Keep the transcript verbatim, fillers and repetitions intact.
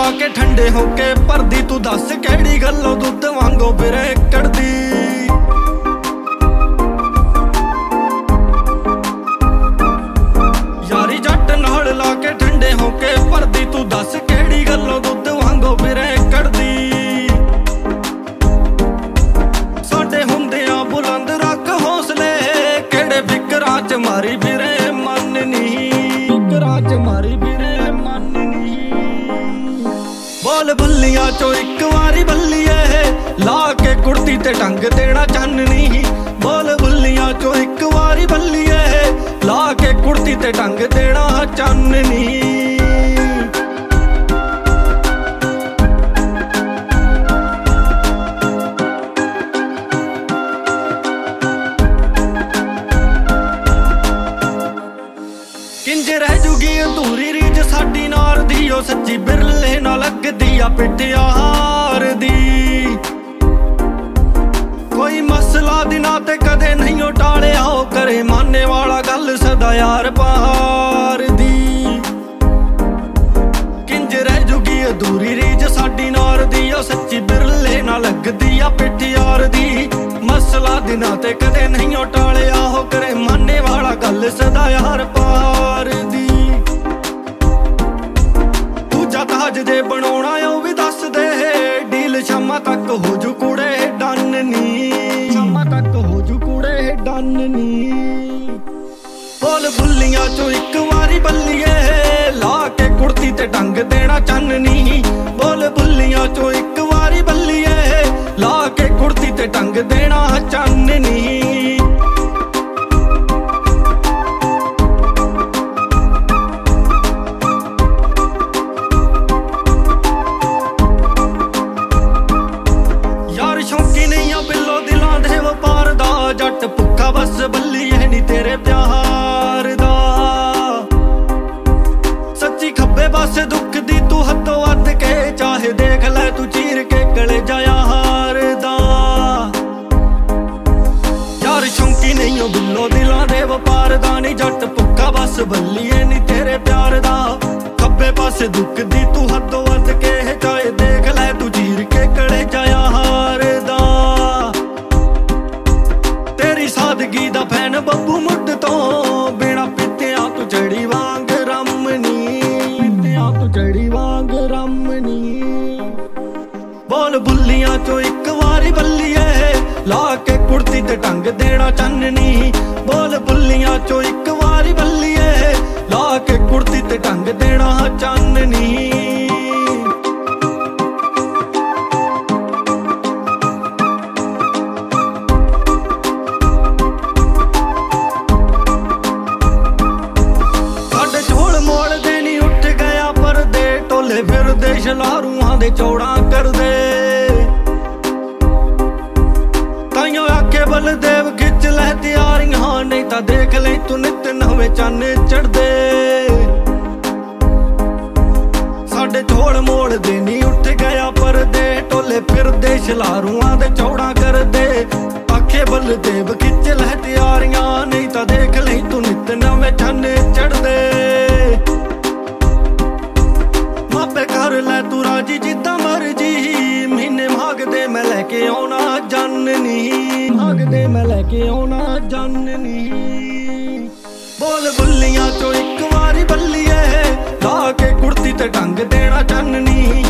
के ठंडे होके भरदी तू दस केड़ी गल्लों दुध वांगो फिरे कड़दी। यारी जट नाल ला के ठंडे होके भरदी तू दस केड़ी गल्लों दुध वांगो फिरे कड़दी। साडे हुंदियां बुलंद रख हौसले केड़े फिकरां च मारी फिरे मन नी, फिकरां च मारी फिरे मन नी। बोल बल्लियां चो इक वारी बल्लिए ला के कुर्ती ते टंग देना चाननी। बोल बल्लियां चो इक वारी बल्लिए ला के कुर्ती ते टंग देना चाननी। किंज रह जूगी अधूरी रीज साडी नार दी, ओ सच्ची बिरले ना लगदी आ पिट्ठिया हार दी। कोई मसला दिना ते कदे नहीं ओ टालिया, ओ करे माने वाला गल सदा यार पार दी। किंज रह जूगी अधूरी रीज साडी नार दी, ओ सच्ची बिरले ना लगदी आ पिट्ठियार दी। मसला दिना ते कदे नहीं ओ टालिया, ओ करे माने वाला गल सदा यार पार दी। ताज जे बनाउणा ओ भी दस दे, डील शामां तक हो जू कुड़े डन नी, शामां तक हो जू कुड़े डन नी। बोल बुल्लियां चो इक वारी बल्लिए ला के कुर्ती ते टंग देना चाननी। बोल बुल्लियां चो इक वारी बल्लिए ला के कुर्ती ते टंग देना चाननी। जट भुखा बस बल्लिए नी तेरे प्यार दा, सच्ची खब्बे पासे दुख दी तू हथों हथ के चाहे देख ले तू चीर के कलेजा यार दा। यार शौकी नहीं हो बिल्लो दिलां दे वपार दा, नी जट भुखा बस बल्लिए नी तेरे प्यार दा। खब्बे पासे दुख दी तू हथों हथ के चाहे देख ले तू चीर के कलेजा यार दा। सादगी दा फैन बब्बू मुੱਢ ਤੋਂ बिना पित्तियां तू चढ़ी वांग रमनी, पित्तियां तू चढ़ी वांग रमनी। बोल बुल्लियां चो इक वारी बल्लिए ला के कुर्ती ते टंग देना चाननी। बोल बुल्लियां चो इक वारी बल्लिए ला के कुर्ती ते टंग देना चाननी। फिरदे शलारूआं दे चौड़ा करदे, ताइयों आखे बलदेव खिच लै त्यारियां, नहीं तां देख ले तू नित नवें चन्न चढ़दे। साडे झोल मोड़ दे नी उठ गया परदे, टोले फिरदे शलारूआं दे चौड़ा करदे। आखे बलदेव खिच लै त्यारियां, नहीं तां देख ले तू नित नवें चन्न चढ़दे। कर लै तू राजी जिद्दां मर्जी, महीने मांगदे मैं लैके आउणा जाननी, मांगदे मैं लैके आउणा जाननी। बोल बुल्लियां चो इक वारी बल्लिए ला के कुर्ती ते टंग देना चाननी।